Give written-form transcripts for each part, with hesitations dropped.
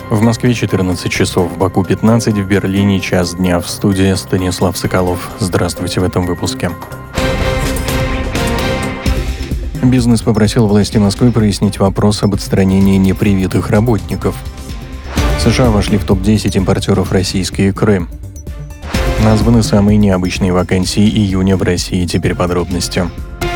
В Москве 14 часов, в Баку 15, в Берлине час дня. В студии Станислав Соколов. Здравствуйте в этом выпуске. Бизнес попросил власти Москвы прояснить вопрос об отстранении непривитых работников. США вошли в топ-10 импортеров российской икры. Названы самые необычные вакансии июня в России. Теперь подробности.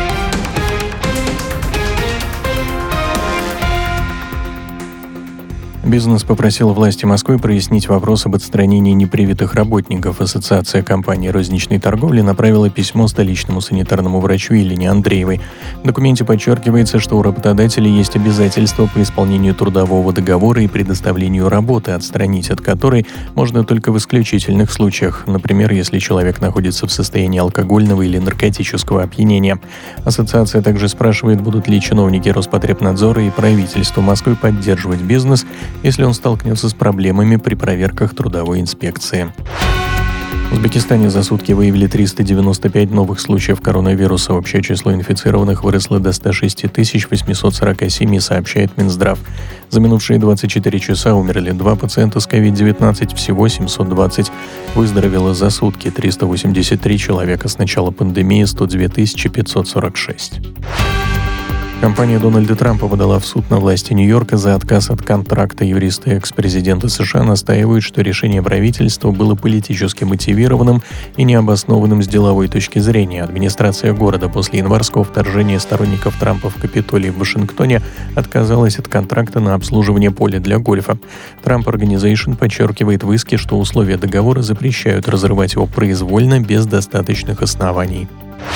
Бизнес попросил власти Москвы прояснить вопрос об отстранении непривитых работников. Ассоциация компаний розничной торговли направила письмо столичному санитарному врачу Елене Андреевой. В документе подчеркивается, что у работодателей есть обязательства по исполнению трудового договора и предоставлению работы, отстранить от которой можно только в исключительных случаях, например, если человек находится в состоянии алкогольного или наркотического опьянения. Ассоциация также спрашивает, будут ли чиновники Роспотребнадзора и правительства Москвы поддерживать бизнес, если он столкнется с проблемами при проверках трудовой инспекции. В Узбекистане за сутки выявили 395 новых случаев коронавируса. Общее число инфицированных выросло до 106 847, сообщает Минздрав. За минувшие 24 часа умерли 2 пациента с COVID-19, всего 720. Выздоровело за сутки 383 человека с начала пандемии, 102 546. Компания Дональда Трампа подала в суд на власти Нью-Йорка за отказ от контракта. Юристы экс-президента США настаивают, что решение правительства было политически мотивированным и необоснованным с деловой точки зрения. Администрация города после январского вторжения сторонников Трампа в Капитолий в Вашингтоне отказалась от контракта на обслуживание поля для гольфа. Трамп Organization подчеркивает в иске, что условия договора запрещают разрывать его произвольно без достаточных оснований.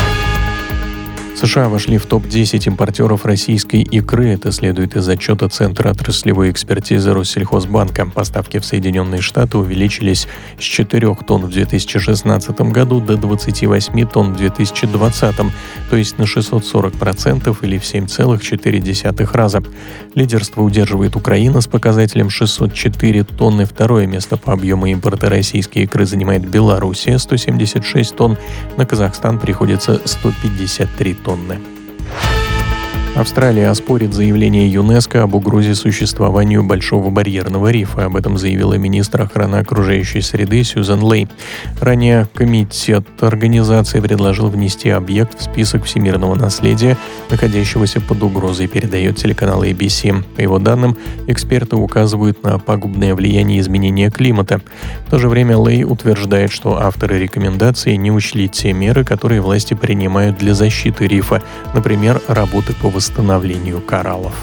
США вошли в топ-10 импортеров российской икры. Это следует из отчета Центра отраслевой экспертизы Россельхозбанка. Поставки в Соединенные Штаты увеличились с 4 тонн в 2016 году до 28 тонн в 2020, то есть на 640% или в 7,4 раза. Лидерство удерживает Украина с показателем 604 тонны. Второе место по объему импорта российской икры занимает Белоруссия – 176 тонн. На Казахстан приходится 153 тонны. Австралия оспорит заявление ЮНЕСКО об угрозе существованию Большого барьерного рифа. Об этом заявила министр охраны окружающей среды Сьюзан Лей. Ранее комитет организации предложил внести объект в список всемирного наследия, находящегося под угрозой, передает телеканал ABC. По его данным, эксперты указывают на пагубное влияние изменения климата. В то же время Лей утверждает, что авторы рекомендаций не учли те меры, которые власти принимают для защиты рифа, например, работы по восстановлению кораллов.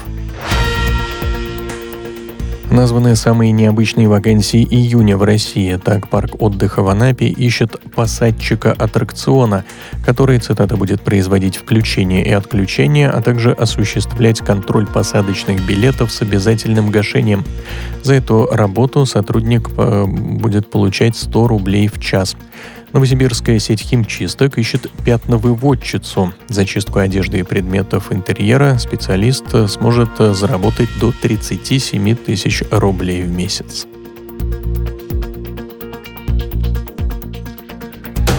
Названы самые необычные вакансии июня в России. Так, парк отдыха в Анапе ищет посадчика аттракциона, который, цитата, будет производить включение и отключение, а также осуществлять контроль посадочных билетов с обязательным гашением. За эту работу сотрудник будет получать 100 рублей в час. Новосибирская сеть химчисток ищет пятновыводчицу. За чистку одежды и предметов интерьера специалист сможет заработать до 37 тысяч рублей в месяц.